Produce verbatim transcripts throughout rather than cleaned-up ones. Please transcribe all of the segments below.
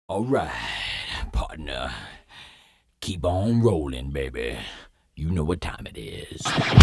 Alright, partner. Keep on rolling, baby. You know what time it is. Throw your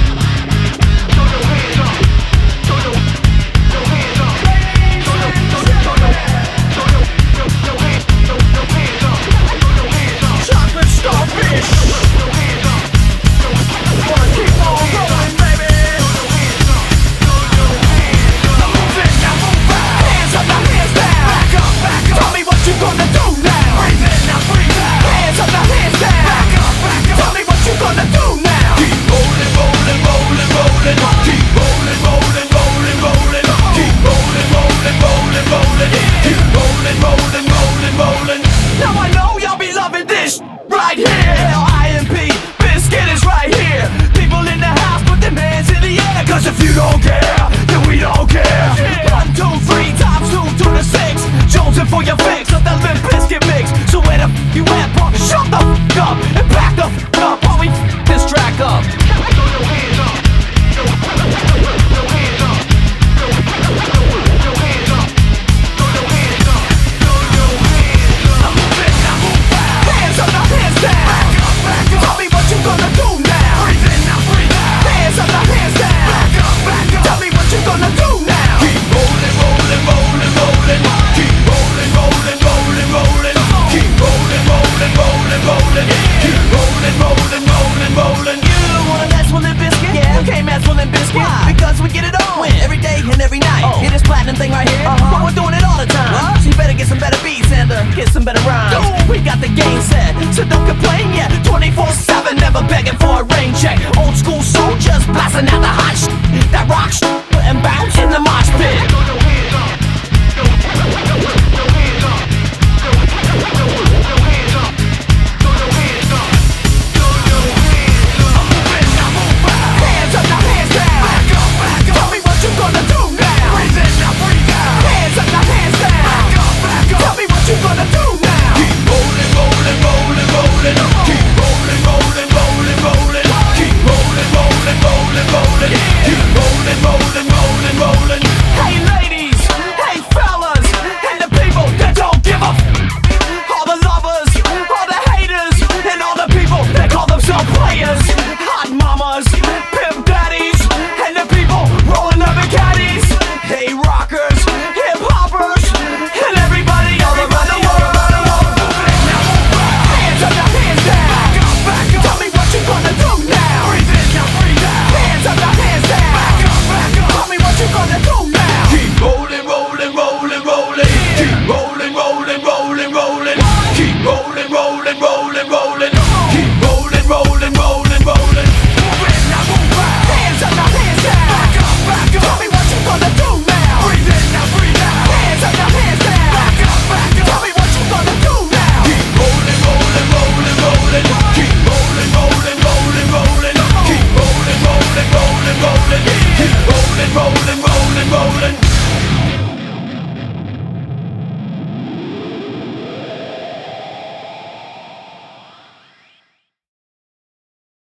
hands up. Throw your, your hands up. Throw your, throw your, throw your, throw your, your, your hands, your, your hands up. Throw your hands up. Chocolate starfish. Throw your hands up. Wanna keep on rolling, baby. Throw your hands up. Throw your hands up. Move it, now move out. Hands up, now hands down. Back up, back up. Tell me what you gonna do now. Breathe in, now breathe out. Hands up, now hands down. Back up, back up. Tell me what you gonna do now. Keep rolling, rolling, rolling, rolling. Keep rolling, rolling, rolling, rolling. Keep rolling, rolling, rolling, rolling. Keep rolling, rolling, rolling, rolling. Now I know y'all be loving this right here. L I M P, Biscuit is right here. People in the house, put them hands in the air. Cause if you don't care, then we don't care. One, two, three, times two to the six. Jonesing for your fix of that Limp Biscuit mix. So where the f*** you at, punk? Shut the f*** up and back the f*** up while we f*** this track up. Throw your hands up. Throw your hands up. Throw your hands up. Throw your hands up. Throw your hands up. Move it, now move out. Hands up, now hands down. Back up, back up. Tell me what you gonna do now. Breathe in, now breathe out. Hands up, now hands down. Back up, back up. Tell me what you gonna do now. Keep rolling, rolling, rolling, rolling. Keep rolling, rolling, rolling, rolling. Keep rolling, rolling, rolling, rolling. Keep rolling, rolling, rolling, rolling. You wanna mess with Limp Biscuit? Yeah. You can't mess with Limp Biscuit. Why? Because we get it on. When? Every day and every night. Oh. Hear this platinum thing right here? Uh-huh. But we're doing it all the time. What? So you better get some better beats and uh, get some better rhymes. Ooh. We got the game set, so don't complain yet. twenty-four seven, never begging for a rain check. Old school soldiers blasting out the hot sh**, that rock sh**, and bounce in the mosh pit.